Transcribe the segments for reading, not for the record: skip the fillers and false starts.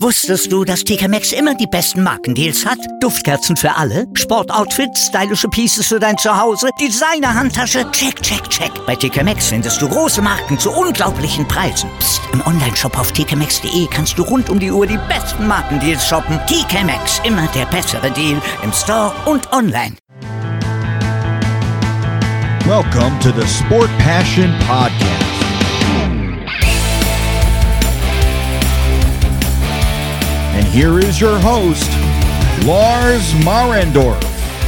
Wusstest du, dass TK Maxx immer die besten Markendeals hat? Duftkerzen für alle, Sportoutfits, stylische Pieces für dein Zuhause, Designer-Handtasche, check, check, check. Bei TK Maxx findest du große Marken zu unglaublichen Preisen. Psst. Im Onlineshop auf tkmaxx.de kannst du rund um die Uhr die besten Markendeals shoppen. TK Maxx, immer der bessere Deal im Store und online. Welcome to the Sport Passion Podcast. And here is your host, Lars Marendorf.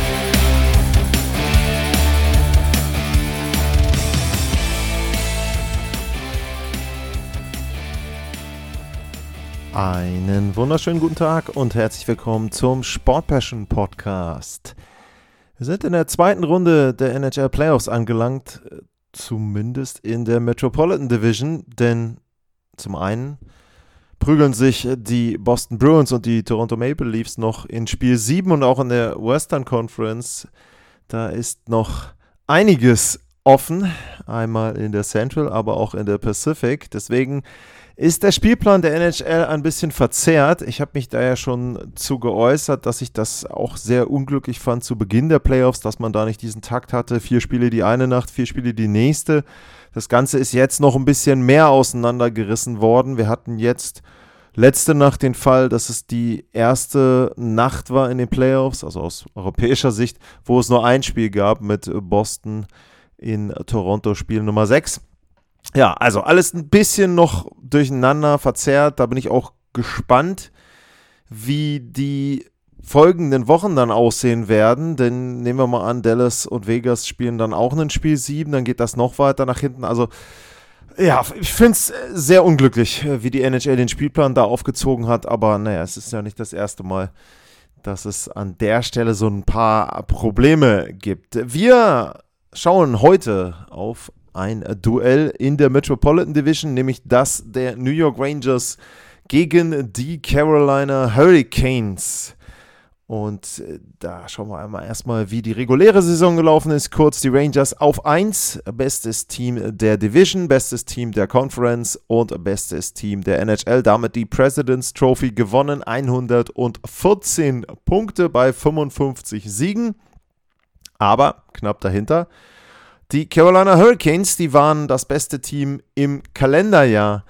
Einen wunderschönen guten Tag und herzlich willkommen zum Sport Passion Podcast. Wir sind in der zweiten Runde der NHL Playoffs angelangt, zumindest in der Metropolitan Division, denn zum einen prügeln sich die Boston Bruins und die Toronto Maple Leafs noch in Spiel 7 und auch in der Western Conference. Da ist noch einiges offen, einmal in der Central, aber auch in der Pacific. Deswegen ist der Spielplan der NHL ein bisschen verzerrt. Ich habe mich da ja schon zu geäußert, dass ich das auch sehr unglücklich fand zu Beginn der Playoffs, dass man da nicht diesen Takt hatte. 4 Spiele die eine Nacht, 4 Spiele die nächste. Das Ganze ist jetzt noch ein bisschen mehr auseinandergerissen worden. Wir hatten jetzt letzte Nacht den Fall, dass es die erste Nacht war in den Playoffs, also aus europäischer Sicht, wo es nur ein Spiel gab mit Boston in Toronto, Spiel Nummer 6. Ja, also alles ein bisschen noch durcheinander, verzerrt. Da bin ich auch gespannt, wie die folgenden Wochen dann aussehen werden, denn nehmen wir mal an, Dallas und Vegas spielen dann auch ein Spiel 7, dann geht das noch weiter nach hinten. Also ja, ich finde es sehr unglücklich, wie die NHL den Spielplan da aufgezogen hat, aber naja, es ist ja nicht das erste Mal, dass es an der Stelle so ein paar Probleme gibt. Wir schauen heute auf ein Duell in der Metropolitan Division, nämlich das der New York Rangers gegen die Carolina Hurricanes. Und da schauen wir einmal erstmal, wie die reguläre Saison gelaufen ist. Kurz die Rangers auf 1, bestes Team der Division, bestes Team der Conference und bestes Team der NHL. Damit die President's Trophy gewonnen, 114 Punkte bei 55 Siegen. Aber knapp dahinter die Carolina Hurricanes, die waren das beste Team im Kalenderjahr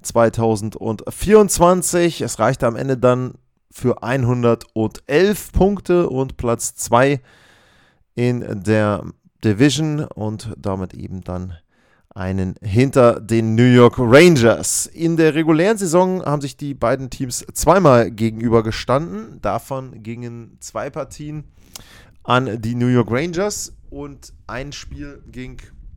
2024. Es reichte am Ende dann für 111 Punkte und Platz 2 in der Division und damit eben dann einen hinter den New York Rangers. In der regulären Saison haben sich die beiden Teams zweimal gegenübergestanden. Davon gingen 2 Partien an die New York Rangers und ein Spiel ging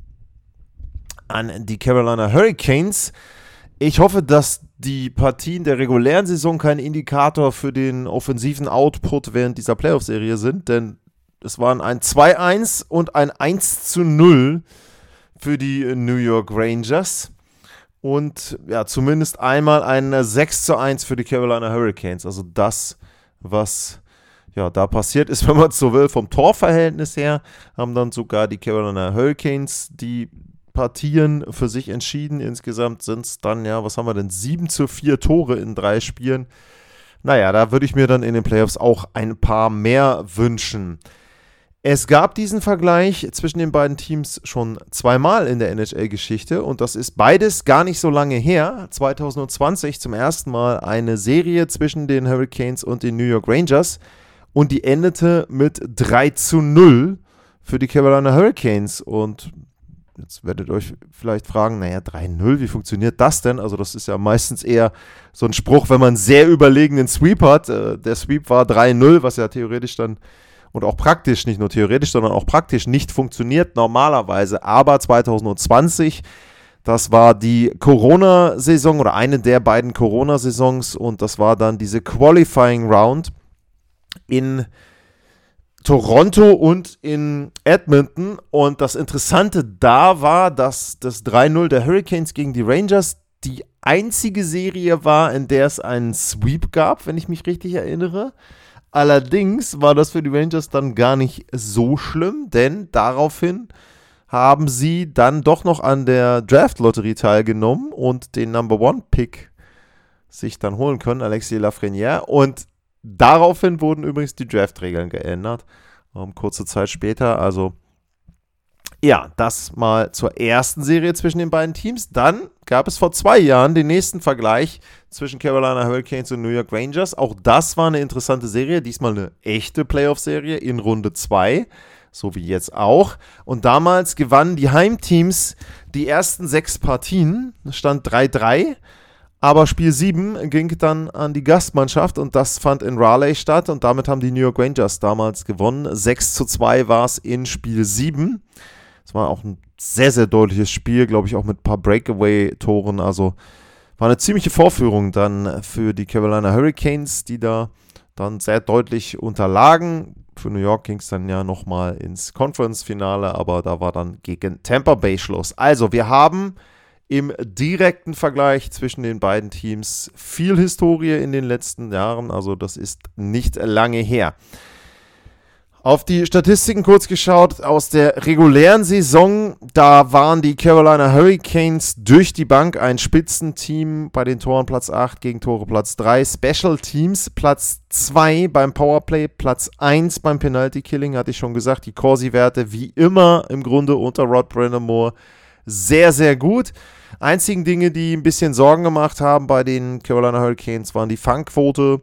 an die Carolina Hurricanes. Ich hoffe, dass die Partien der regulären Saison kein Indikator für den offensiven Output während dieser Playoff-Serie sind, denn es waren ein 2-1 und ein 1-0 für die New York Rangers und ja, zumindest einmal ein 6-1 für die Carolina Hurricanes. Also das, was ja da passiert ist, wenn man es so will, vom Torverhältnis her, haben dann sogar die Carolina Hurricanes die Partien für sich entschieden. Insgesamt sind es dann, ja, was haben wir denn, 7-4 Tore in 3 Spielen. Naja, da würde ich mir dann in den Playoffs auch ein paar mehr wünschen. Es gab diesen Vergleich zwischen den beiden Teams schon zweimal in der NHL-Geschichte und das ist beides gar nicht so lange her. 2020 zum ersten Mal eine Serie zwischen den Hurricanes und den New York Rangers und die endete mit 3-0 für die Carolina Hurricanes und jetzt werdet ihr euch vielleicht fragen, naja, 3-0, wie funktioniert das denn? Also das ist ja meistens eher so ein Spruch, wenn man einen sehr überlegenen Sweep hat. Der Sweep war 3-0, was ja theoretisch dann und auch praktisch, nicht nur theoretisch, sondern auch praktisch nicht funktioniert normalerweise. Aber 2020, das war die Corona-Saison oder eine der beiden Corona-Saisons und das war dann diese Qualifying Round in Toronto und in Edmonton und das Interessante da war, dass das 3-0 der Hurricanes gegen die Rangers die einzige Serie war, in der es einen Sweep gab, wenn ich mich richtig erinnere. Allerdings war das für die Rangers dann gar nicht so schlimm, denn daraufhin haben sie dann doch noch an der Draft-Lotterie teilgenommen und den Number-One-Pick sich dann holen können, Alexis Lafrenière. Und daraufhin wurden übrigens die Draft-Regeln geändert, kurze Zeit später. Also ja, das mal zur ersten Serie zwischen den beiden Teams. Dann gab es vor 2 Jahren den nächsten Vergleich zwischen Carolina Hurricanes und New York Rangers. Auch das war eine interessante Serie, diesmal eine echte Playoff-Serie in Runde 2, so wie jetzt auch. Und damals gewannen die Heimteams die ersten 6 Partien, es stand 3-3. Aber Spiel 7 ging dann an die Gastmannschaft und das fand in Raleigh statt und damit haben die New York Rangers damals gewonnen. 6-2 war es in Spiel 7. Es war auch ein sehr, sehr deutliches Spiel, glaube ich, auch mit ein paar Breakaway-Toren. Also war eine ziemliche Vorführung dann für die Carolina Hurricanes, die da dann sehr deutlich unterlagen. Für New York ging es dann ja nochmal ins Conference-Finale, aber da war dann gegen Tampa Bay Schluss. Also wir haben im direkten Vergleich zwischen den beiden Teams viel Historie in den letzten Jahren, also das ist nicht lange her. Auf die Statistiken kurz geschaut, aus der regulären Saison, da waren die Carolina Hurricanes durch die Bank ein Spitzenteam, bei den Toren Platz 8, Gegentore Platz 3, Special Teams Platz 2 beim Powerplay, Platz 1 beim Penalty Killing, hatte ich schon gesagt, die Corsi-Werte wie immer im Grunde unter Rod Brind'Amour sehr, sehr gut. Einzigen Dinge, die ein bisschen Sorgen gemacht haben bei den Carolina Hurricanes, waren die Fangquote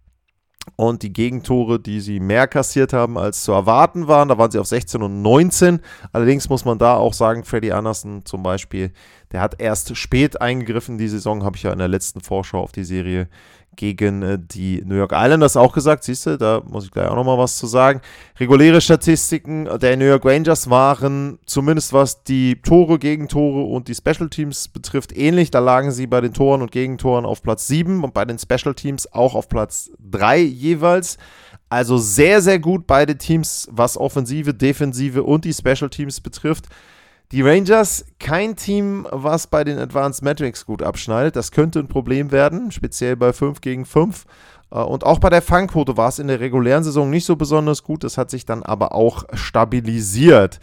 und die Gegentore, die sie mehr kassiert haben, als zu erwarten waren. Da waren sie auf 16 und 19. Allerdings muss man da auch sagen, Freddie Anderson zum Beispiel, der hat erst spät eingegriffen. Die Saison habe ich ja in der letzten Vorschau auf die Serie gegen die New York Islanders auch gesagt. Siehst du, da muss ich gleich auch nochmal was zu sagen. Reguläre Statistiken der New York Rangers waren, zumindest was die Tore, Gegentore und die Special Teams betrifft, ähnlich. Da lagen sie bei den Toren und Gegentoren auf Platz 7 und bei den Special Teams auch auf Platz 3 jeweils. Also sehr, sehr gut beide Teams, was Offensive, Defensive und die Special Teams betrifft. Die Rangers, kein Team, was bei den Advanced Metrics gut abschneidet. Das könnte ein Problem werden, speziell bei 5 gegen 5. Und auch bei der Fangquote war es in der regulären Saison nicht so besonders gut. Das hat sich dann aber auch stabilisiert.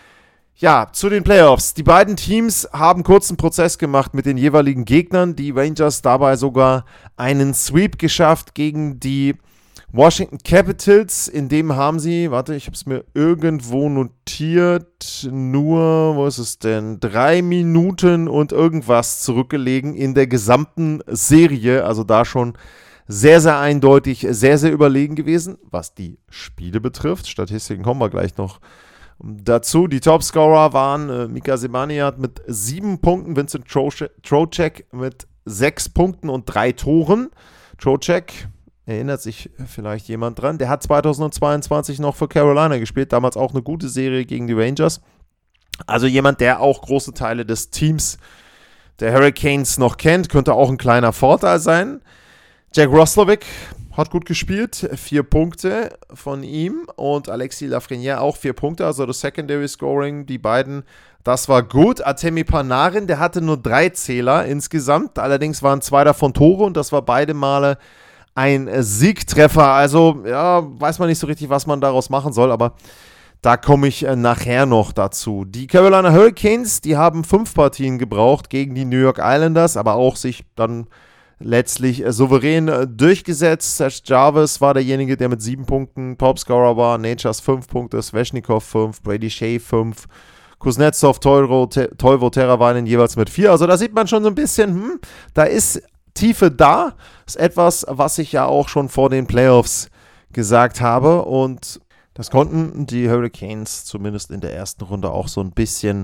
Ja, zu den Playoffs. Die beiden Teams haben kurzen Prozess gemacht mit den jeweiligen Gegnern. Die Rangers dabei sogar einen Sweep geschafft gegen die Washington Capitals, in dem haben sie, warte, ich habe es mir irgendwo notiert, nur, wo ist es denn, 3 Minuten und irgendwas zurückgelegen in der gesamten Serie, also da schon sehr, sehr eindeutig, sehr, sehr überlegen gewesen, was die Spiele betrifft. Statistiken kommen wir gleich noch dazu. Die Topscorer waren Mika Zibanejad mit 7 Punkten, Vincent Trocheck mit 6 Punkten und 3 Toren. Trocheck, erinnert sich vielleicht jemand dran, der hat 2022 noch für Carolina gespielt, damals auch eine gute Serie gegen die Rangers. Also jemand, der auch große Teile des Teams der Hurricanes noch kennt, könnte auch ein kleiner Vorteil sein. Jack Roslovic hat gut gespielt, 4 Punkte von ihm und Alexis Lafrenière auch 4 Punkte, also das Secondary Scoring, die beiden, das war gut. Artemi Panarin, der hatte nur 3 Zähler insgesamt, allerdings waren 2 davon Tore und das war beide Male ein Siegtreffer, also ja, weiß man nicht so richtig, was man daraus machen soll, aber da komme ich nachher noch dazu. Die Carolina Hurricanes, die haben 5 Partien gebraucht gegen die New York Islanders, aber auch sich dann letztlich souverän durchgesetzt. Serge Jarvis war derjenige, der mit 7 Punkten Topscorer war, Natchez 5 Punkte, Svechnikov 5, Brady Shea 5, Kuznetsov, Teuvo, Teravainen jeweils mit 4, also da sieht man schon so ein bisschen, da ist Tiefe da, ist etwas, was ich ja auch schon vor den Playoffs gesagt habe und das konnten die Hurricanes zumindest in der ersten Runde auch so ein bisschen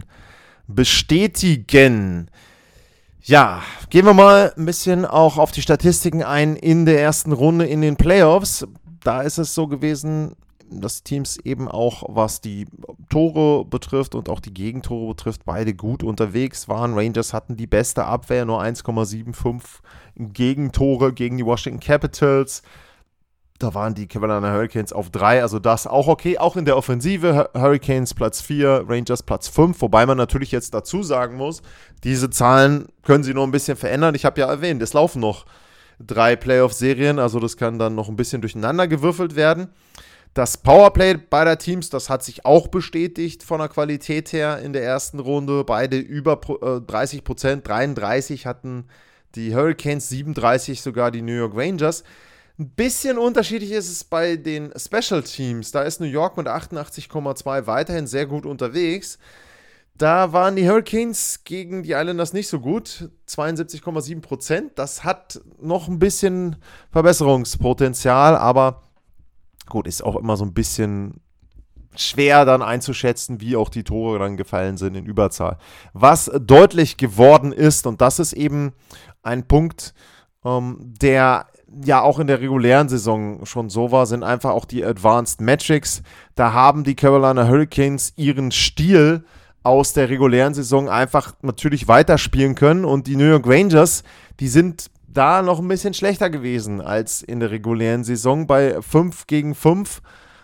bestätigen. Ja, gehen wir mal ein bisschen auch auf die Statistiken ein in der ersten Runde in den Playoffs. Da ist es so gewesen, dass Teams eben auch, was die Tore betrifft und auch die Gegentore betrifft, beide gut unterwegs waren. Rangers hatten die beste Abwehr, nur 1,75 Gegentore gegen die Washington Capitals. Da waren die Carolina Hurricanes auf 3, also das auch okay. Auch in der Offensive, Hurricanes Platz 4, Rangers Platz 5, wobei man natürlich jetzt dazu sagen muss, diese Zahlen können sie noch ein bisschen verändern. Ich habe ja erwähnt, es laufen noch 3 Playoff-Serien, also das kann dann noch ein bisschen durcheinander gewürfelt werden. Das Powerplay beider Teams, das hat sich auch bestätigt von der Qualität her in der ersten Runde. Beide über 30%, 33 hatten die Hurricanes, 37 sogar die New York Rangers. Ein bisschen unterschiedlich ist es bei den Special Teams. Da ist New York mit 88,2 weiterhin sehr gut unterwegs. Da waren die Hurricanes gegen die Islanders nicht so gut, 72,7%. Das hat noch ein bisschen Verbesserungspotenzial, aber gut, ist auch immer so ein bisschen schwer dann einzuschätzen, wie auch die Tore dann gefallen sind in Überzahl. Was deutlich geworden ist, und das ist eben ein Punkt, der ja auch in der regulären Saison schon so war, sind einfach auch die Advanced Metrics. Da haben die Carolina Hurricanes ihren Stil aus der regulären Saison einfach natürlich weiterspielen können und die New York Rangers, die sind da noch ein bisschen schlechter gewesen als in der regulären Saison bei 5-5.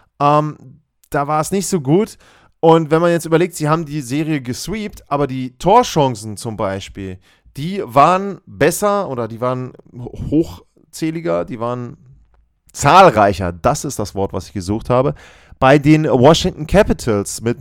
Da war es nicht so gut. Und wenn man jetzt überlegt, sie haben die Serie gesweept, aber die Torchancen zum Beispiel, die waren besser oder die waren hochzähliger, die waren zahlreicher. Das ist das Wort, was ich gesucht habe. Bei den Washington Capitals mit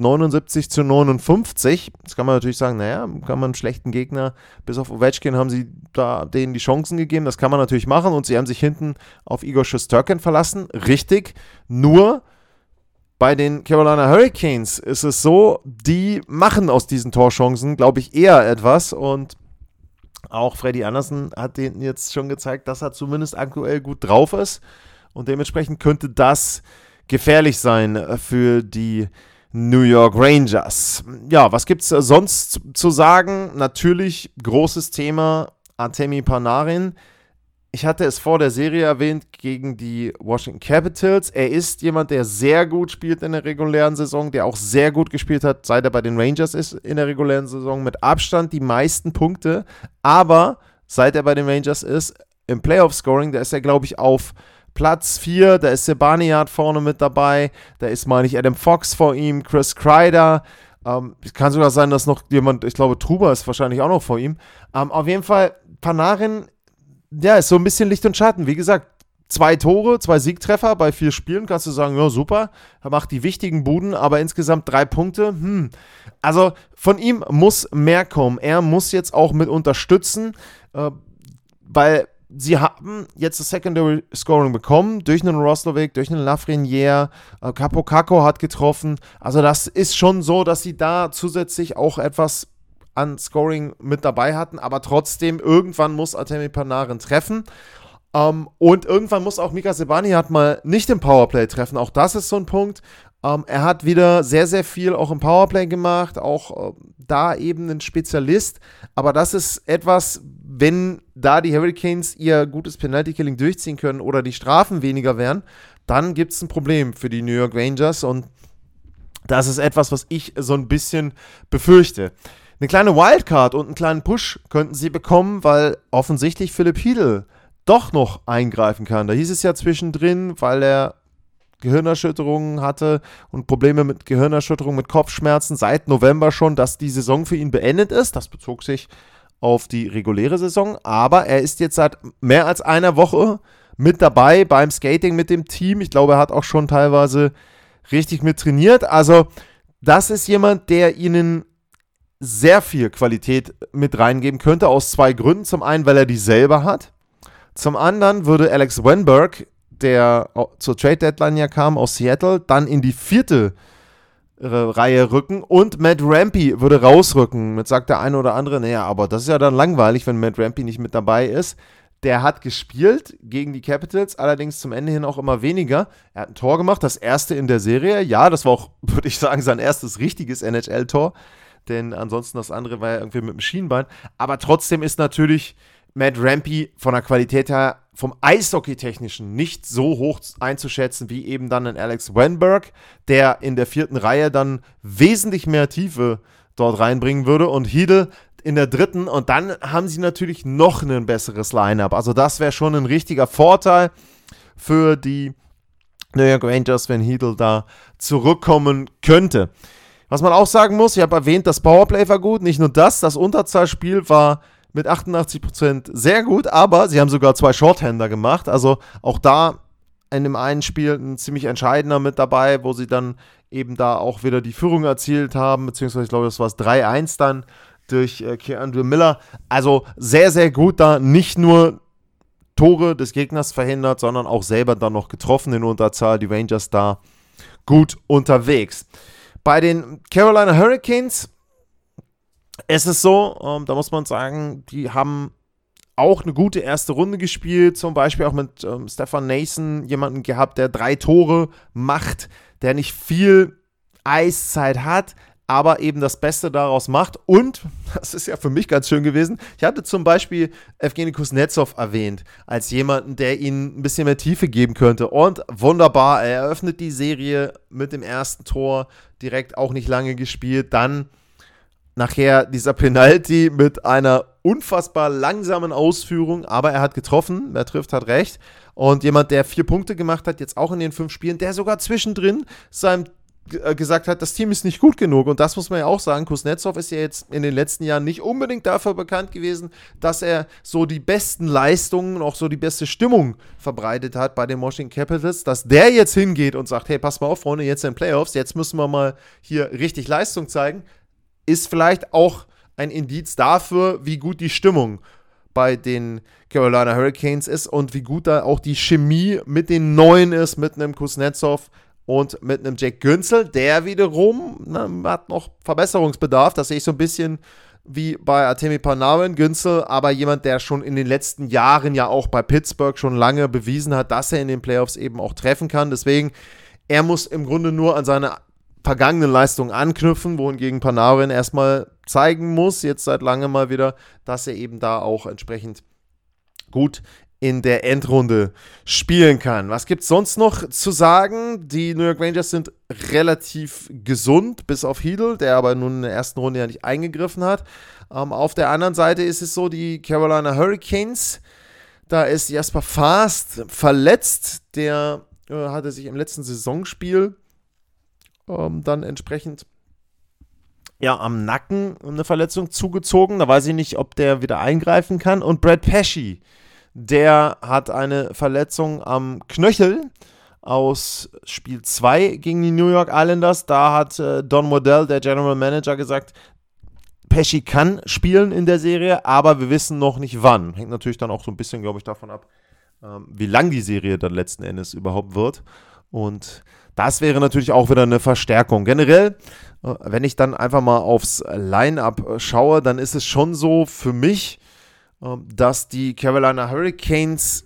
79-59. Das kann man natürlich sagen, naja, kann man einen schlechten Gegner, bis auf Ovechkin haben sie da denen die Chancen gegeben. Das kann man natürlich machen und sie haben sich hinten auf Igor Shesterkin verlassen. Richtig, nur bei den Carolina Hurricanes ist es so, die machen aus diesen Torchancen, glaube ich, eher etwas und auch Freddie Andersen hat denen jetzt schon gezeigt, dass er zumindest aktuell gut drauf ist und dementsprechend könnte das gefährlich sein für die New York Rangers. Ja, was gibt es sonst zu sagen? Natürlich großes Thema Artemi Panarin. Ich hatte es vor der Serie erwähnt gegen die Washington Capitals. Er ist jemand, der sehr gut spielt in der regulären Saison, der auch sehr gut gespielt hat, seit er bei den Rangers ist in der regulären Saison. Mit Abstand die meisten Punkte. Aber seit er bei den Rangers ist, im Playoff-Scoring, da ist er, glaube ich, auf Platz 4. Da ist Zibanejad vorne mit dabei. Da ist, meine ich, Adam Fox vor ihm, Chris Kreider. Es kann sogar sein, dass noch jemand, ich glaube, Truba ist wahrscheinlich auch noch vor ihm. Auf jeden Fall, Panarin, ja, ist so ein bisschen Licht und Schatten. Wie gesagt, 2 Tore, 2 Siegtreffer bei 4 Spielen. Kannst du sagen, ja, super. Er macht die wichtigen Buden, aber insgesamt 3 Punkte. Also von ihm muss mehr kommen. Er muss jetzt auch mit unterstützen, weil sie haben jetzt das Secondary Scoring bekommen, durch einen Roslovic, durch einen Lafreniere, Capo Caco hat getroffen. Also das ist schon so, dass sie da zusätzlich auch etwas an Scoring mit dabei hatten, aber trotzdem, irgendwann muss Artemi Panarin treffen und irgendwann muss auch Mika Zibanejad mal nicht im Powerplay treffen, auch das ist so ein Punkt. Er hat wieder sehr, sehr viel auch im Powerplay gemacht, auch da eben ein Spezialist, aber das ist etwas, wenn da die Hurricanes ihr gutes Penalty-Killing durchziehen können oder die Strafen weniger wären, dann gibt es ein Problem für die New York Rangers und das ist etwas, was ich so ein bisschen befürchte. Eine kleine Wildcard und einen kleinen Push könnten sie bekommen, weil offensichtlich Philipp Chytil doch noch eingreifen kann. Da hieß es ja zwischendrin, weil er Gehirnerschütterungen hatte und Probleme mit Gehirnerschütterungen, mit Kopfschmerzen seit November schon, dass die Saison für ihn beendet ist. Das bezog sich auf die reguläre Saison, aber er ist jetzt seit mehr als einer Woche mit dabei beim Skating mit dem Team. Ich glaube, er hat auch schon teilweise richtig mit trainiert. Also das ist jemand, der ihnen sehr viel Qualität mit reingeben könnte, aus 2 Gründen. Zum einen, weil er die selber hat. Zum anderen würde Alex Wennberg, der zur Trade-Deadline ja kam aus Seattle, dann in die 4. Reihe rücken und Matt Rampy würde rausrücken. Jetzt sagt der eine oder andere, naja, aber das ist ja dann langweilig, wenn Matt Rampy nicht mit dabei ist. Der hat gespielt gegen die Capitals, allerdings zum Ende hin auch immer weniger. Er hat ein Tor gemacht, das erste in der Serie. Ja, das war auch, würde ich sagen, sein erstes richtiges NHL-Tor. Denn ansonsten das andere war ja irgendwie mit dem Schienbein. Aber trotzdem ist natürlich Matt Rampy von der Qualität her vom Eishockey-Technischen nicht so hoch einzuschätzen wie eben dann ein Alex Wennberg, der in der 4. Reihe dann wesentlich mehr Tiefe dort reinbringen würde und Chytil in der 3. und dann haben sie natürlich noch ein besseres Line-Up. Also das wäre schon ein richtiger Vorteil für die New York Rangers, wenn Chytil da zurückkommen könnte. Was man auch sagen muss, ich habe erwähnt, das Powerplay war gut, nicht nur das Unterzahlspiel war mit 88% sehr gut, aber sie haben sogar 2 Shorthander gemacht, also auch da in dem einen Spiel ein ziemlich entscheidender mit dabei, wo sie dann eben da auch wieder die Führung erzielt haben, beziehungsweise ich glaube, das war es 3-1 dann durch Keandre Miller. Also sehr, sehr gut da, nicht nur Tore des Gegners verhindert, sondern auch selber dann noch getroffen in Unterzahl. Die Rangers da gut unterwegs. Bei den Carolina Hurricanes ist es so, da muss man sagen, die haben auch eine gute erste Runde gespielt, zum Beispiel auch mit Stefan Nason, jemanden gehabt, der 3 Tore macht, der nicht viel Eiszeit hat, aber eben das Beste daraus macht. Und, das ist ja für mich ganz schön gewesen, ich hatte zum Beispiel Evgeny Kuznetsov erwähnt, als jemanden, der ihnen ein bisschen mehr Tiefe geben könnte. Und wunderbar, er eröffnet die Serie mit dem ersten Tor, direkt auch nicht lange gespielt. Dann nachher dieser Penalty mit einer unfassbar langsamen Ausführung, aber er hat getroffen, wer trifft, hat recht. Und jemand, der 4 Punkte gemacht hat, jetzt auch in den 5 Spielen, der sogar zwischendrin seinem gesagt hat, das Team ist nicht gut genug. Und das muss man ja auch sagen, Kuznetsov ist ja jetzt in den letzten Jahren nicht unbedingt dafür bekannt gewesen, dass er so die besten Leistungen und auch so die beste Stimmung verbreitet hat bei den Washington Capitals. Dass der jetzt hingeht und sagt, hey, pass mal auf, Freunde, jetzt in den Playoffs, jetzt müssen wir mal hier richtig Leistung zeigen, ist vielleicht auch ein Indiz dafür, wie gut die Stimmung bei den Carolina Hurricanes ist und wie gut da auch die Chemie mit den Neuen ist, mit einem Kuznetsov und mit einem Jack Günzel, der wiederum hat noch Verbesserungsbedarf. Das sehe ich so ein bisschen wie bei Artemi Panarin, Günzel, aber jemand, der schon in den letzten Jahren ja auch bei Pittsburgh schon lange bewiesen hat, dass er in den Playoffs eben auch treffen kann. Deswegen, er muss im Grunde nur an seine vergangenen Leistungen anknüpfen, wohingegen Panarin erstmal zeigen muss, jetzt seit langem mal wieder, dass er eben da auch entsprechend gut in der Endrunde spielen kann. Was gibt es sonst noch zu sagen? Die New York Rangers sind relativ gesund, bis auf Chytil, der aber nun in der ersten Runde ja nicht eingegriffen hat. Auf der anderen Seite ist es so, die Carolina Hurricanes, da ist Jasper Fast verletzt, der hatte sich im letzten Saisonspiel dann entsprechend am Nacken eine Verletzung zugezogen. Da weiß ich nicht, ob der wieder eingreifen kann. Und Brad Pesce, der hat eine Verletzung am Knöchel aus Spiel 2 gegen die New York Islanders. Da hat Don Waddell, der General Manager, gesagt, Pesce kann spielen in der Serie, aber wir wissen noch nicht wann. Hängt natürlich dann auch so ein bisschen, glaube ich, davon ab, wie lang die Serie dann letzten Endes überhaupt wird. Und das wäre natürlich auch wieder eine Verstärkung. Generell, wenn ich dann einfach mal aufs Line-Up schaue, dann ist es schon so für mich, dass die Carolina Hurricanes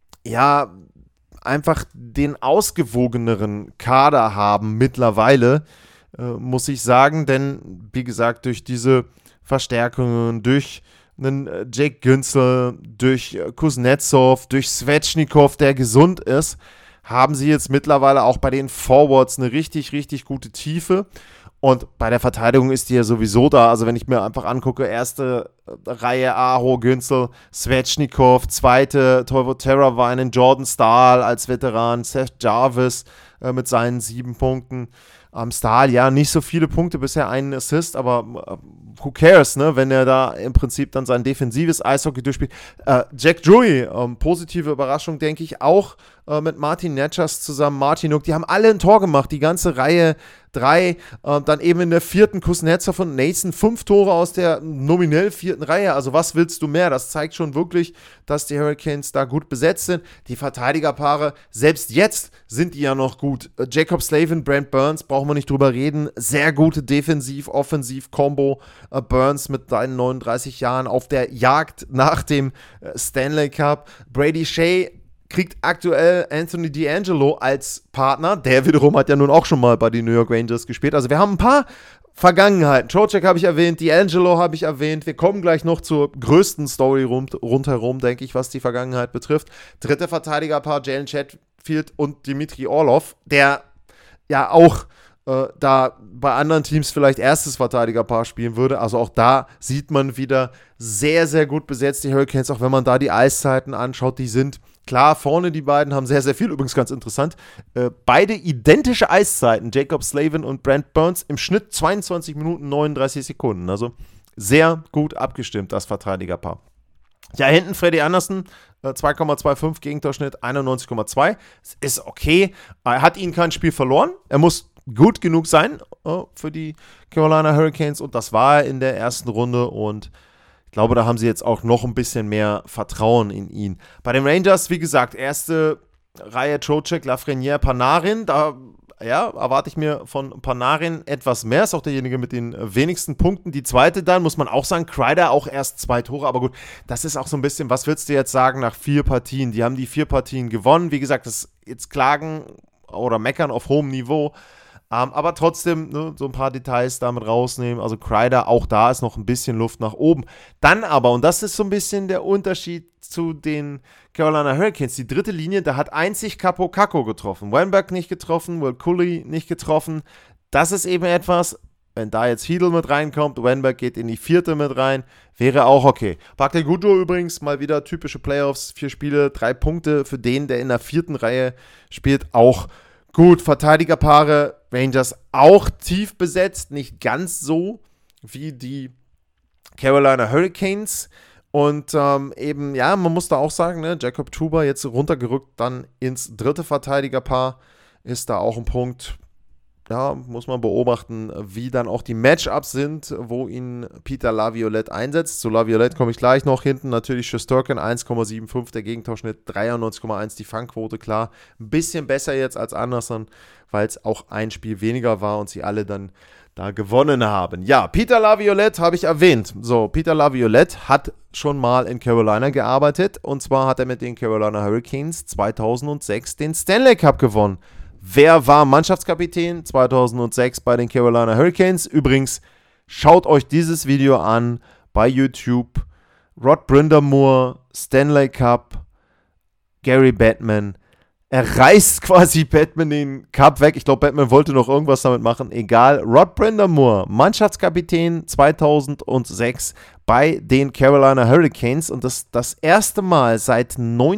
ja einfach den ausgewogeneren Kader haben mittlerweile, muss ich sagen, denn wie gesagt, durch diese Verstärkungen, durch einen Jake Günzel, durch Kuznetsov, durch Svechnikov, der gesund ist, haben sie jetzt mittlerweile auch bei den Forwards eine richtig, richtig gute Tiefe. Und bei der Verteidigung ist die ja sowieso da. Also wenn ich mir einfach angucke, erste Reihe Aho, Günzel, Svechnikov, zweite Teuvo Teravainen, Jordan Staal als Veteran, Seth Jarvis mit seinen 7 Punkten. Staal, ja, nicht so viele Punkte, bisher einen Assist, aber who cares, ne, wenn er da im Prinzip dann sein defensives Eishockey durchspielt. Jack Drury, positive Überraschung, denke ich, auch mit Martin Netschas zusammen, Martinuk, die haben alle ein Tor gemacht, die ganze Reihe 3, dann eben in der 4. Kuznetsov und Nason, 5 Tore aus der nominell 4. Reihe, also was willst du mehr? Das zeigt schon wirklich, dass die Hurricanes da gut besetzt sind. Die Verteidigerpaare, selbst jetzt sind die ja noch gut. Jacob Slavin, Brent Burns, brauchen wir nicht drüber reden, sehr gute Defensiv-Offensiv-Kombo. Burns mit seinen 39 Jahren auf der Jagd nach dem Stanley Cup. Brady Shea kriegt aktuell Anthony DeAngelo als Partner. Der wiederum hat ja nun auch schon mal bei den New York Rangers gespielt. Also wir haben ein paar Vergangenheiten. Trocheck habe ich erwähnt, DeAngelo habe ich erwähnt. Wir kommen gleich noch zur größten Story rundherum, denke ich, was die Vergangenheit betrifft. Dritte Verteidigerpaar, Jalen Chatfield und Dmitry Orlov, der ja auch da bei anderen Teams vielleicht erstes Verteidigerpaar spielen würde. Also auch da sieht man wieder sehr, sehr gut besetzt, die Hurricanes, auch wenn man da die Eiszeiten anschaut, die sind klar vorne, die beiden haben sehr, sehr viel, übrigens ganz interessant, beide identische Eiszeiten, Jacob Slavin und Brent Burns, im Schnitt 22 Minuten 39 Sekunden, also sehr gut abgestimmt, das Verteidigerpaar. Ja, hinten Freddy Andersen, 2,25 Gegentorschnitt, 91,2. Das ist okay. Er hat ihnen kein Spiel verloren. Er muss gut genug sein für die Carolina Hurricanes und das war er in der ersten Runde und ich glaube, da haben sie jetzt auch noch ein bisschen mehr Vertrauen in ihn. Bei den Rangers, wie gesagt, erste Reihe Trocheck, Lafreniere, Panarin, da erwarte ich mir von Panarin etwas mehr, ist auch derjenige mit den wenigsten Punkten. Die zweite dann, muss man auch sagen, Kreider auch erst 2 Tore, aber gut, das ist auch so ein bisschen, was willst du jetzt sagen nach 4 Partien? Die haben die 4 Partien gewonnen, wie gesagt, das jetzt klagen oder meckern auf hohem Niveau, aber trotzdem so ein paar Details damit rausnehmen, also Kreider, auch da ist noch ein bisschen Luft nach oben. Dann aber, und das ist so ein bisschen der Unterschied zu den Carolina Hurricanes, die dritte Linie, da hat einzig Kaapo Kakko getroffen, Wennberg nicht getroffen, Will Cully nicht getroffen, das ist eben etwas, wenn da jetzt Chytil mit reinkommt, Wennberg geht in die 4. mit rein, wäre auch okay. Barclay Goodrow übrigens, mal wieder typische Playoffs, 4 Spiele, 3 Punkte für den, der in der 4. Reihe spielt, auch gut. Verteidigerpaare, Rangers auch tief besetzt, nicht ganz so wie die Carolina Hurricanes. Und eben, man muss da auch sagen, Jacob Trouba jetzt runtergerückt dann ins 3. Verteidigerpaar, ist da auch ein Punkt, muss man beobachten, wie dann auch die Matchups sind, wo ihn Peter Laviolette einsetzt. Zu Laviolette komme ich gleich noch. Hinten natürlich Shesterkin 1,75, der Gegentorschnitt 93,1, die Fangquote klar. Ein bisschen besser jetzt als Anderson, weil es auch ein Spiel weniger war und sie alle dann da gewonnen haben. Ja, Peter Laviolette habe ich erwähnt. So, Peter Laviolette hat schon mal in Carolina gearbeitet und zwar hat er mit den Carolina Hurricanes 2006 den Stanley Cup gewonnen. Wer war Mannschaftskapitän 2006 bei den Carolina Hurricanes? Übrigens, schaut euch dieses Video an bei YouTube. Rod Brind'Amour, Stanley Cup, Gary Bettman. Er reißt quasi Bettman den Cup weg. Ich glaube, Bettman wollte noch irgendwas damit machen. Egal. Rod Brind'Amour, Mannschaftskapitän 2006 bei den Carolina Hurricanes. Und das erste Mal seit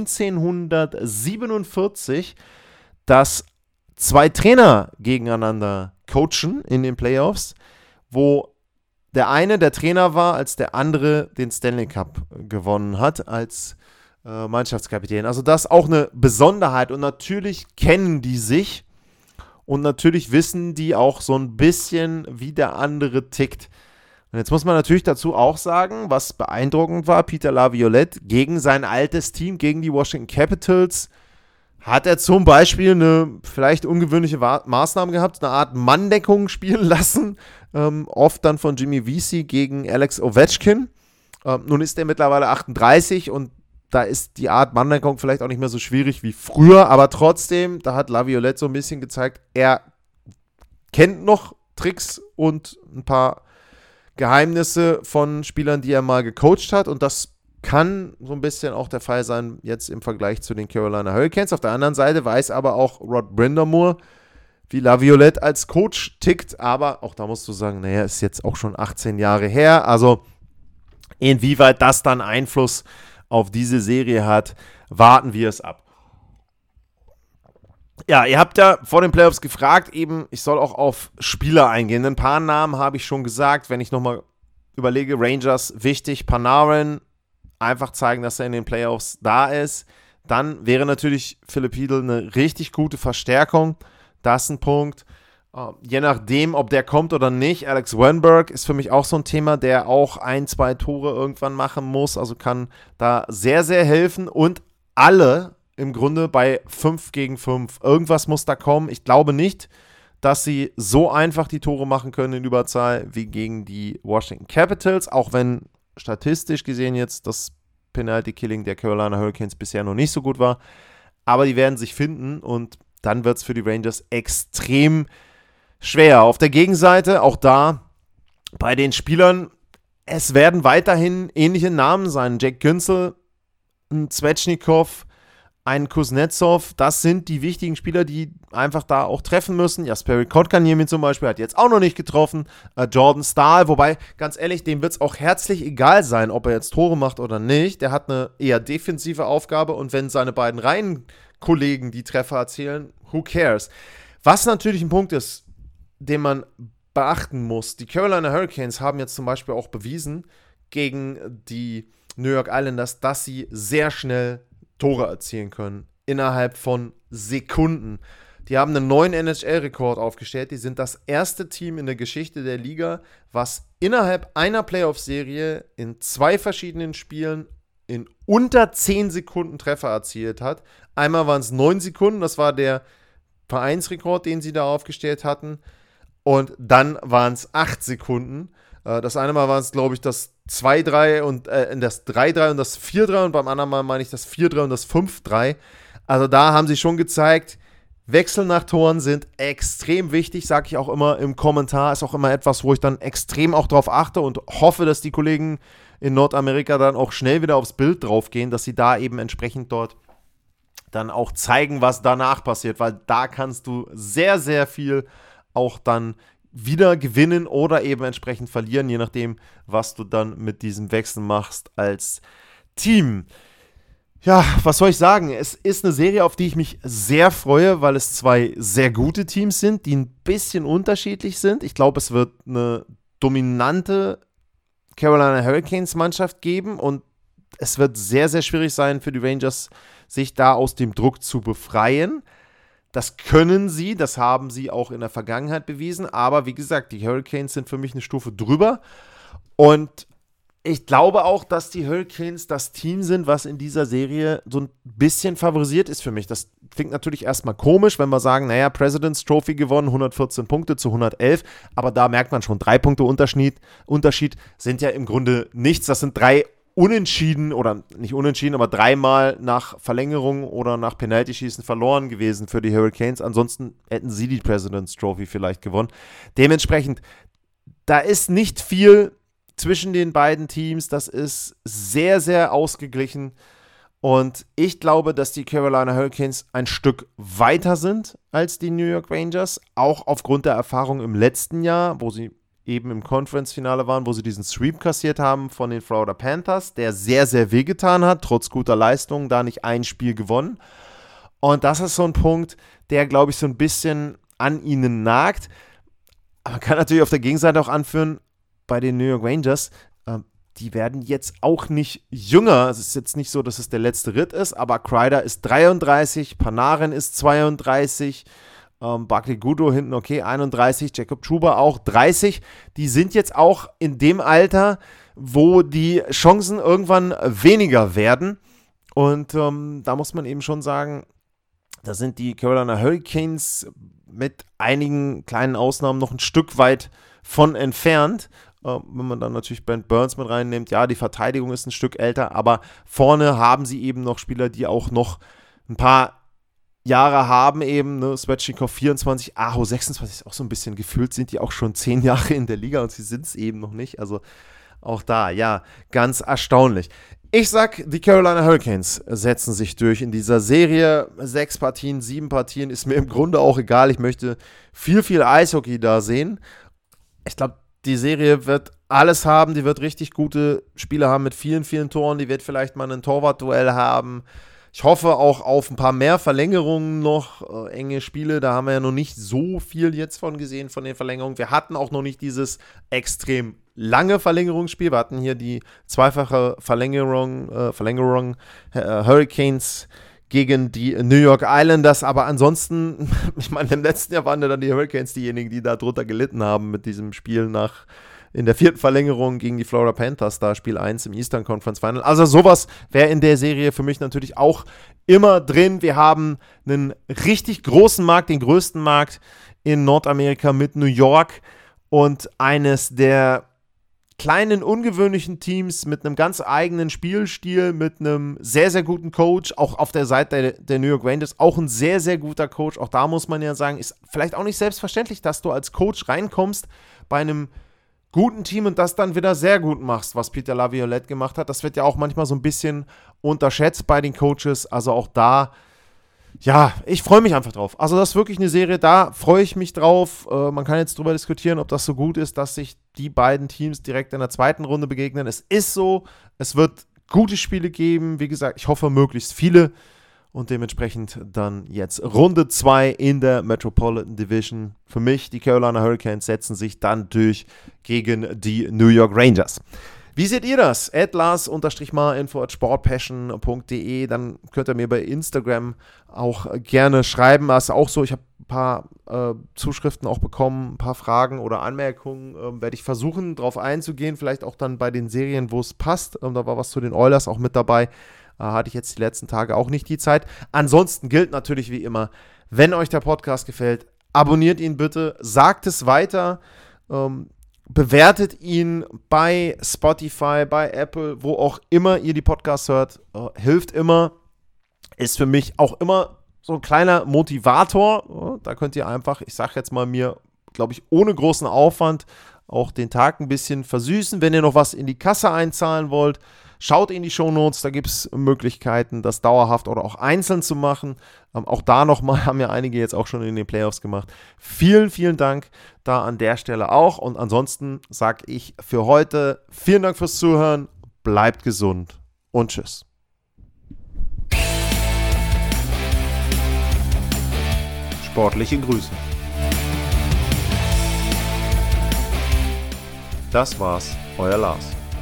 1947, dass 2 Trainer gegeneinander coachen in den Playoffs, wo der eine der Trainer war, als der andere den Stanley Cup gewonnen hat als Mannschaftskapitän. Also das ist auch eine Besonderheit und natürlich kennen die sich und natürlich wissen die auch so ein bisschen, wie der andere tickt. Und jetzt muss man natürlich dazu auch sagen, was beeindruckend war, Peter Laviolette gegen sein altes Team, gegen die Washington Capitals, hat er zum Beispiel eine vielleicht ungewöhnliche Maßnahme gehabt, eine Art Manndeckung spielen lassen, oft dann von Jimmy Vesey gegen Alex Ovechkin. Nun ist er mittlerweile 38 und da ist die Art Manndeckung vielleicht auch nicht mehr so schwierig wie früher, aber trotzdem, da hat Laviolette so ein bisschen gezeigt, er kennt noch Tricks und ein paar Geheimnisse von Spielern, die er mal gecoacht hat und das kann so ein bisschen auch der Fall sein, jetzt im Vergleich zu den Carolina Hurricanes. Auf der anderen Seite weiß aber auch Rod Brind'Amour, wie Laviolette als Coach tickt, aber auch da musst du sagen, ist jetzt auch schon 18 Jahre her, also inwieweit das dann Einfluss auf diese Serie hat, warten wir es ab. Ja, ihr habt ja vor den Playoffs gefragt, eben, ich soll auch auf Spieler eingehen. Ein paar Namen habe ich schon gesagt, wenn ich nochmal überlege, Rangers wichtig, Panarin, einfach zeigen, dass er in den Playoffs da ist. Dann wäre natürlich Filip Chytil eine richtig gute Verstärkung. Das ist ein Punkt. Je nachdem, ob der kommt oder nicht. Alex Wennberg ist für mich auch so ein Thema, der auch 1-2 Tore irgendwann machen muss. Also kann da sehr, sehr helfen. Und alle im Grunde bei 5 gegen 5. Irgendwas muss da kommen. Ich glaube nicht, dass sie so einfach die Tore machen können in Überzahl wie gegen die Washington Capitals. Auch wenn statistisch gesehen jetzt das Penalty-Killing der Carolina Hurricanes bisher noch nicht so gut war. Aber die werden sich finden und dann wird es für die Rangers extrem schwer. Auf der Gegenseite, auch da bei den Spielern, es werden weiterhin ähnliche Namen sein. Jack Günsel, ein Svechnikov, ein Kuznetsov, das sind die wichtigen Spieler, die einfach da auch treffen müssen. Jesperi Kotkaniemi zum Beispiel hat jetzt auch noch nicht getroffen. Jordan Staal, wobei, ganz ehrlich, dem wird es auch herzlich egal sein, ob er jetzt Tore macht oder nicht. Der hat eine eher defensive Aufgabe und wenn seine beiden Reihenkollegen die Treffer erzielen, who cares? Was natürlich ein Punkt ist, den man beachten muss. Die Carolina Hurricanes haben jetzt zum Beispiel auch bewiesen gegen die New York Islanders, dass sie sehr schnell Tore erzielen können. Innerhalb von Sekunden. Die haben einen neuen NHL-Rekord aufgestellt. Die sind das erste Team in der Geschichte der Liga, was innerhalb einer Playoff-Serie in 2 verschiedenen Spielen in unter 10 Sekunden Treffer erzielt hat. Einmal waren es 9 Sekunden, das war der Vereinsrekord, den sie da aufgestellt hatten. Und dann waren es 8 Sekunden. Das eine Mal war es, glaube ich, das 2-3 und das 3-3 und das 4-3 und beim anderen Mal meine ich das 4-3 und das 5-3. Also da haben sie schon gezeigt, Wechsel nach Toren sind extrem wichtig, sage ich auch immer im Kommentar. Ist auch immer etwas, wo ich dann extrem auch drauf achte und hoffe, dass die Kollegen in Nordamerika dann auch schnell wieder aufs Bild drauf gehen, dass sie da eben entsprechend dort dann auch zeigen, was danach passiert, weil da kannst du sehr, sehr viel auch dann wieder gewinnen oder eben entsprechend verlieren, je nachdem, was du dann mit diesem Wechsel machst als Team. Ja, was soll ich sagen? Es ist eine Serie, auf die ich mich sehr freue, weil es 2 sehr gute Teams sind, die ein bisschen unterschiedlich sind. Ich glaube, es wird eine dominante Carolina Hurricanes Mannschaft geben und es wird sehr, sehr schwierig sein für die Rangers, sich da aus dem Druck zu befreien. Das können sie, das haben sie auch in der Vergangenheit bewiesen, aber wie gesagt, die Hurricanes sind für mich eine Stufe drüber und ich glaube auch, dass die Hurricanes das Team sind, was in dieser Serie so ein bisschen favorisiert ist für mich. Das klingt natürlich erstmal komisch, wenn wir sagen, naja, President's Trophy gewonnen, 114 Punkte zu 111, aber da merkt man schon, 3 Punkte Unterschied sind ja im Grunde nichts. Das sind 3 Unentschieden oder nicht unentschieden, aber 3-mal nach Verlängerung oder nach Penaltyschießen verloren gewesen für die Hurricanes. Ansonsten hätten sie die President's Trophy vielleicht gewonnen. Dementsprechend, da ist nicht viel zwischen den beiden Teams. Das ist sehr, sehr ausgeglichen. Und ich glaube, dass die Carolina Hurricanes ein Stück weiter sind als die New York Rangers. Auch aufgrund der Erfahrung im letzten Jahr, wo sie eben im Conference-Finale waren, wo sie diesen Sweep kassiert haben von den Florida Panthers, der sehr, sehr wehgetan hat, trotz guter Leistung, da nicht ein Spiel gewonnen. Und das ist so ein Punkt, der, glaube ich, so ein bisschen an ihnen nagt. Aber man kann natürlich auf der Gegenseite auch anführen, bei den New York Rangers, die werden jetzt auch nicht jünger. Es ist jetzt nicht so, dass es der letzte Ritt ist, aber Kreider ist 33, Panarin ist 32, Barclay Goodrow hinten, okay, 31, Jacob Trouba auch 30. Die sind jetzt auch in dem Alter, wo die Chancen irgendwann weniger werden. Und da muss man eben schon sagen, da sind die Carolina Hurricanes mit einigen kleinen Ausnahmen noch ein Stück weit von entfernt. Wenn man dann natürlich Brent Burns mit reinnimmt, ja, die Verteidigung ist ein Stück älter, aber vorne haben sie eben noch Spieler, die auch noch ein paar Jahre haben eben, ne, Svechnikov 24, Aho 26, ist auch so ein bisschen gefühlt, sind die auch schon 10 Jahre in der Liga und sie sind es eben noch nicht, also auch da, ja, ganz erstaunlich. Ich sag, die Carolina Hurricanes setzen sich durch in dieser Serie, 6 Partien, 7 Partien, ist mir im Grunde auch egal, ich möchte viel Eishockey da sehen. Ich glaube, die Serie wird alles haben, die wird richtig gute Spiele haben mit vielen Toren, die wird vielleicht mal ein Torwartduell haben. Ich hoffe auch auf ein paar mehr Verlängerungen noch, enge Spiele, da haben wir ja noch nicht so viel jetzt von gesehen, von den Verlängerungen. Wir hatten auch noch nicht dieses extrem lange Verlängerungsspiel, wir hatten hier die zweifache Verlängerung Hurricanes gegen die New York Islanders, aber ansonsten, ich meine, im letzten Jahr waren ja dann die Hurricanes diejenigen, die da drunter gelitten haben mit diesem Spiel in der 4. Verlängerung gegen die Florida Panthers, da Spiel 1 im Eastern Conference Final. Also sowas wäre in der Serie für mich natürlich auch immer drin. Wir haben einen richtig großen Markt, den größten Markt in Nordamerika mit New York und eines der kleinen, ungewöhnlichen Teams mit einem ganz eigenen Spielstil, mit einem sehr, sehr guten Coach, auch auf der Seite der New York Rangers, auch ein sehr, sehr guter Coach. Auch da muss man ja sagen, ist vielleicht auch nicht selbstverständlich, dass du als Coach reinkommst bei einem guten Team und das dann wieder sehr gut machst, was Peter Laviolette gemacht hat. Das wird ja auch manchmal so ein bisschen unterschätzt bei den Coaches. Also auch da, ja, ich freue mich einfach drauf. Also das ist wirklich eine Serie, da freue ich mich drauf. Man kann jetzt drüber diskutieren, ob das so gut ist, dass sich die beiden Teams direkt in der 2. Runde begegnen. Es ist so, es wird gute Spiele geben. Wie gesagt, ich hoffe möglichst viele. Und dementsprechend dann jetzt Runde 2 in der Metropolitan Division. Für mich, die Carolina Hurricanes setzen sich dann durch gegen die New York Rangers. Wie seht ihr das? @Lars_Mar@sportpassion.de. Dann könnt ihr mir bei Instagram auch gerne schreiben. Das ist auch so, ich habe paar Zuschriften auch bekommen, ein paar Fragen oder Anmerkungen. Werde ich versuchen, drauf einzugehen, vielleicht auch dann bei den Serien, wo es passt. Da war was zu den Oilers auch mit dabei. Hatte ich jetzt die letzten Tage auch nicht die Zeit. Ansonsten gilt natürlich wie immer, wenn euch der Podcast gefällt, abonniert ihn bitte, sagt es weiter, bewertet ihn bei Spotify, bei Apple, wo auch immer ihr die Podcasts hört. Hilft immer, ist für mich auch immer so ein kleiner Motivator. Da könnt ihr einfach, ich sag jetzt mal mir, glaube ich, ohne großen Aufwand auch den Tag ein bisschen versüßen. Wenn ihr noch was in die Kasse einzahlen wollt, schaut in die Shownotes, da gibt es Möglichkeiten, das dauerhaft oder auch einzeln zu machen. Auch da nochmal haben ja einige jetzt auch schon in den Playoffs gemacht. Vielen, vielen Dank da an der Stelle auch. Und ansonsten sage ich für heute vielen Dank fürs Zuhören, bleibt gesund und tschüss. Sportliche Grüße. Das war's, euer Lars.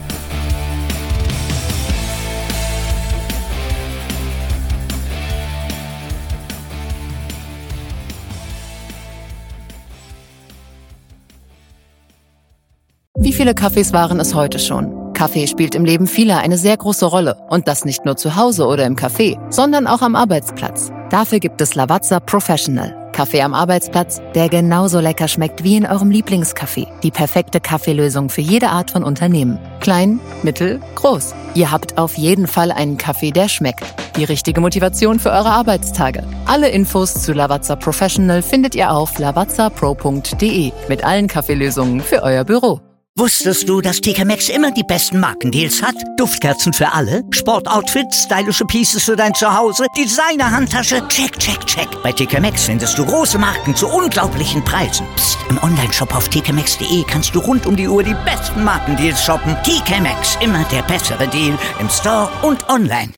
Wie viele Kaffees waren es heute schon? Kaffee spielt im Leben vieler eine sehr große Rolle. Und das nicht nur zu Hause oder im Café, sondern auch am Arbeitsplatz. Dafür gibt es Lavazza Professional. Kaffee am Arbeitsplatz, der genauso lecker schmeckt wie in eurem Lieblingscafé. Die perfekte Kaffeelösung für jede Art von Unternehmen. Klein, mittel, groß. Ihr habt auf jeden Fall einen Kaffee, der schmeckt. Die richtige Motivation für eure Arbeitstage. Alle Infos zu Lavazza Professional findet ihr auf lavazzapro.de mit allen Kaffeelösungen für euer Büro. Wusstest du, dass TK Maxx immer die besten Markendeals hat? Duftkerzen für alle, Sportoutfits, stylische Pieces für dein Zuhause, Designer-Handtasche, check, check, check. Bei TK Maxx findest du große Marken zu unglaublichen Preisen. Psst. Im Onlineshop auf tkmaxx.de kannst du rund um die Uhr die besten Markendeals shoppen. TK Maxx, immer der bessere Deal im Store und online.